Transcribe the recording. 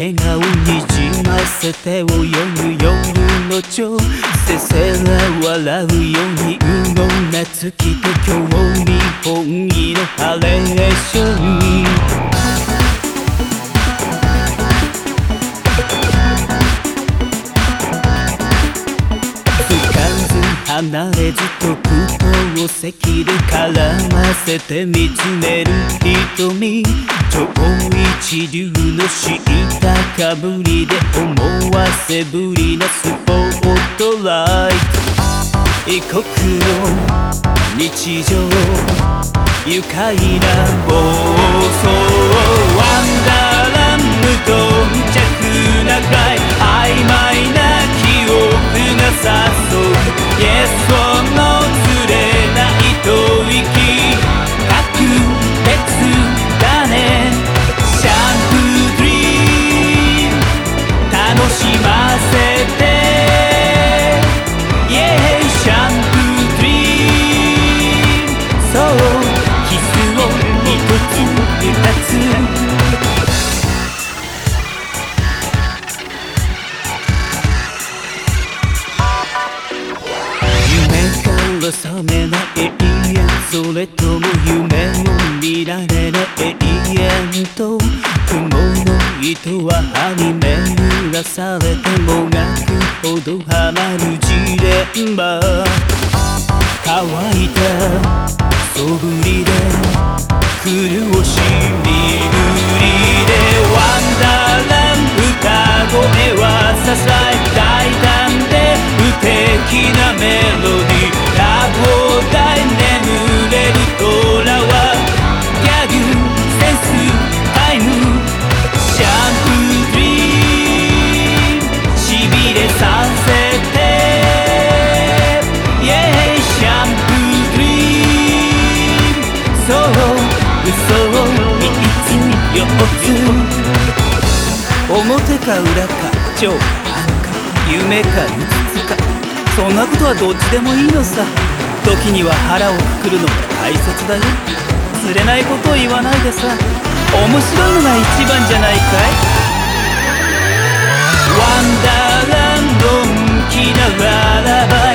笑顔にじませて泳ぐ夜の蝶せせら笑うように無言な月と興味本意のハレーション離れずと句を席で絡ませて見つめる瞳超一流の知ったかぶりで思わせぶりなスポットライト異国の日常愉快な暴走ワンダーラン無頓着なくらい曖昧な記憶が誘うイエスのずれない吐息格別だねシャンプードリーム楽しませてイエーシャンプードリームそうキスを一つ二つ覚めない永遠それとも夢を見られない永遠と雲の糸は歯に巡らされてもがくほどハマるジレンマ乾いたそぶりで潤し身振りでワンダーラン歌声はささえ大胆で無敵なメロディー放題眠れる虎はギャグセンスタイムシャンプードリームしびれさせてイエーシャンプードリームそう嘘を3つ4つ表か裏か超か夢かうつつかそんなことはどっちでもいいのさ時には腹をくくるのも大切だよ釣れないことを言わないでさ面白いのが一番じゃないかいワンダーランドンキならば